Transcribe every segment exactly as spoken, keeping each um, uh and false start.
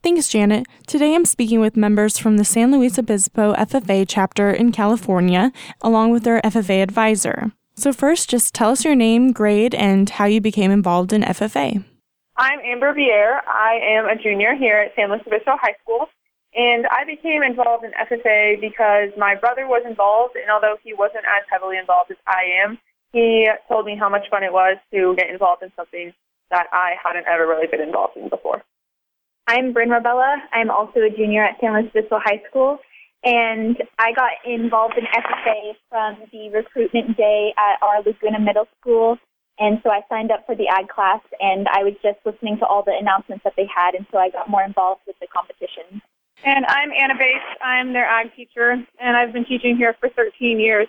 Thanks, Janet. Today I'm speaking with members from the San Luis Obispo F F A chapter in California, along with their F F A advisor. So first, just tell us your name, grade, and how you became involved in F F A. I'm Amber Vier. I am a junior here at San Luis Obispo High School, and I became involved in F F A because my brother was involved, and although he wasn't as heavily involved as I am, he told me how much fun it was to get involved in something that I hadn't ever really been involved in before. I'm Bryn Rabella. I'm also a junior at San Luis Obispo High School, and I got involved in F F A from the recruitment day at our Laguna Middle School, and so I signed up for the ag class, and I was just listening to all the announcements that they had, and so I got more involved with the competition. And I'm Anna Bates. I'm their ag teacher, and I've been teaching here for thirteen years.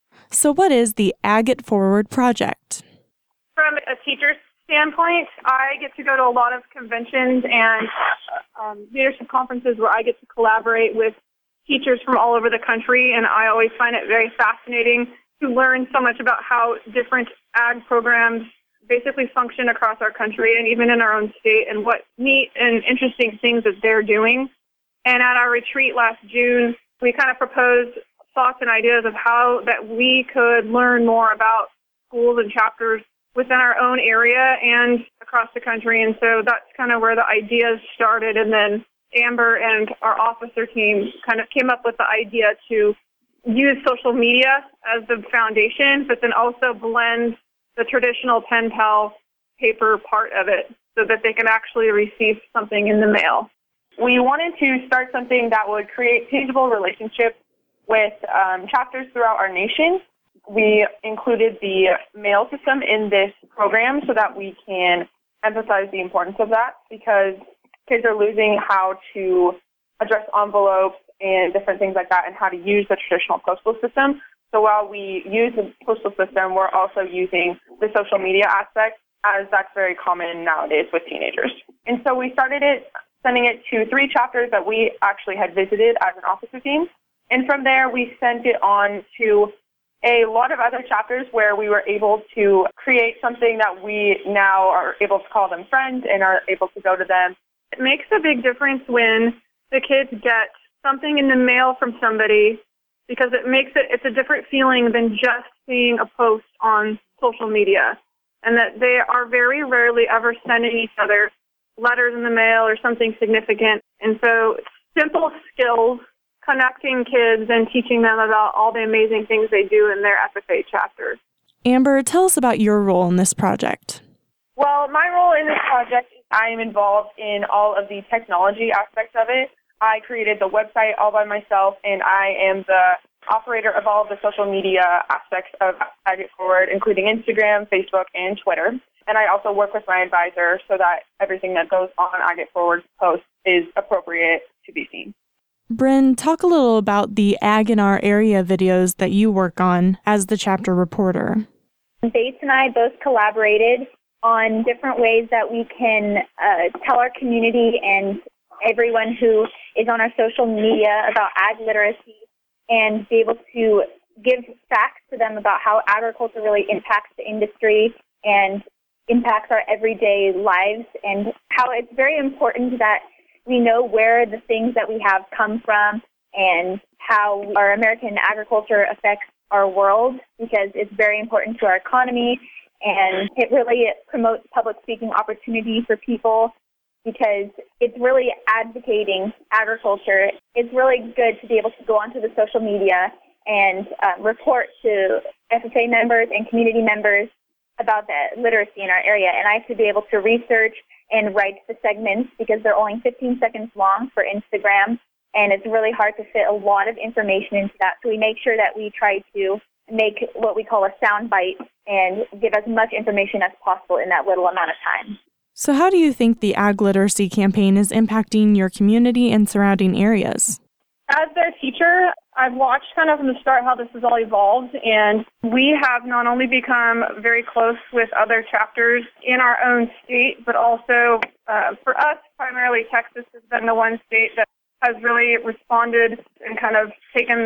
So what is the Ag It Forward project? From a teacher's standpoint, I get to go to a lot of conventions and um, leadership conferences where I get to collaborate with teachers from all over the country, and I always find it very fascinating to learn so much about how different ag programs basically function across our country and even in our own state, and what neat and interesting things that they're doing. And at our retreat last June, we kind of proposed thoughts and ideas of how that we could learn more about schools and chapters within our own area and across the country. And so that's kind of where the ideas started. And then Amber and our officer team kind of came up with the idea to use social media as the foundation, but then also blend the traditional pen pal paper part of it so that they can actually receive something in the mail. We wanted to start something that would create tangible relationships with um, chapters throughout our nation. We included the mail system in this program so that we can emphasize the importance of that, because kids are losing how to address envelopes and different things like that and how to use the traditional postal system. So while we use the postal system, we're also using the social media aspect, as that's very common nowadays with teenagers. And so we started it, sending it to three chapters that we actually had visited as an officer team. And from there, we sent it on to a lot of other chapters where we were able to create something that we now are able to call them friends and are able to go to them. It makes a big difference when the kids get something in the mail from somebody, because it makes it, it's a different feeling than just seeing a post on social media. And that they are very rarely ever sending each other letters in the mail or something significant. And so simple skills, connecting kids and teaching them about all the amazing things they do in their F F A chapters. Amber, tell us about your role in this project. Well, my role in this project is I am involved in all of the technology aspects of it. I created the website all by myself, and I am the operator of all of the social media aspects of Ag It Forward, including Instagram, Facebook, and Twitter. And I also work with my advisor so that everything that goes on Ag It Forward's post is appropriate to be seen. Bryn, talk a little about the Ag in Our Area videos that you work on as the chapter reporter. Bates and I both collaborated on different ways that we can uh, tell our community and everyone who is on our social media about ag literacy, and be able to give facts to them about how agriculture really impacts the industry and impacts our everyday lives, and how it's very important that we know where the things that we have come from and how our American agriculture affects our world, because it's very important to our economy, and it really promotes public speaking opportunity for people, because it's really advocating agriculture. It's really good to be able to go onto the social media and uh, report to F F A members and community members about the literacy in our area. And I have to be able to research and write the segments, because they're only fifteen seconds long for Instagram, and it's really hard to fit a lot of information into that. So we make sure that we try to make what we call a sound bite and give as much information as possible in that little amount of time. So how do you think the Ag Literacy campaign is impacting your community and surrounding areas? As their teacher, I've watched kind of from the start how this has all evolved, and we have not only become very close with other chapters in our own state, but also uh, for us, primarily Texas has been the one state that has really responded and kind of taken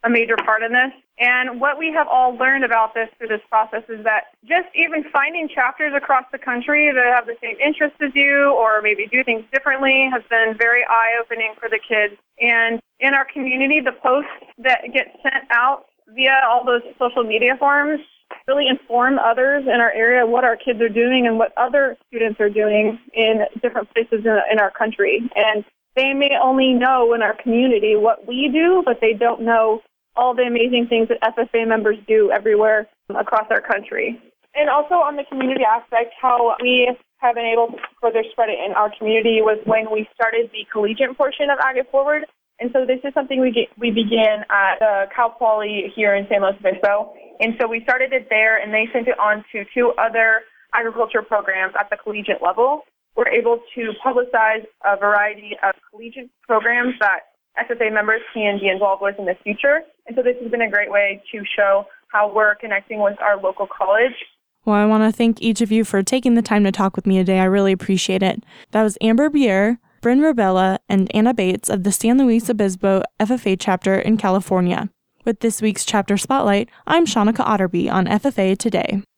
a major part in this. And what we have all learned about this through this process is that just even finding chapters across the country that have the same interests as you or maybe do things differently has been very eye-opening for the kids. And in our community, the posts that get sent out via all those social media forums really inform others in our area what our kids are doing and what other students are doing in different places in, in our country. And they may only know in our community what we do, but they don't know all the amazing things that F F A members do everywhere across our country. And also on the community aspect, how we have been able to further spread it in our community was when we started the collegiate portion of Ag It Forward. And so this is something we get, we began at the Cal Poly here in San Luis Obispo. And so we started it there, and they sent it on to two other agriculture programs at the collegiate level. We're able to publicize a variety of collegiate programs that F F A members can be involved with in the future. And so this has been a great way to show how we're connecting with our local college. Well, I want to thank each of you for taking the time to talk with me today. I really appreciate it. That was Amber Bier, Bryn Rubella, and Anna Bates of the San Luis Obispo F F A chapter in California. With this week's Chapter Spotlight, I'm Shanika Otterby on F F A Today.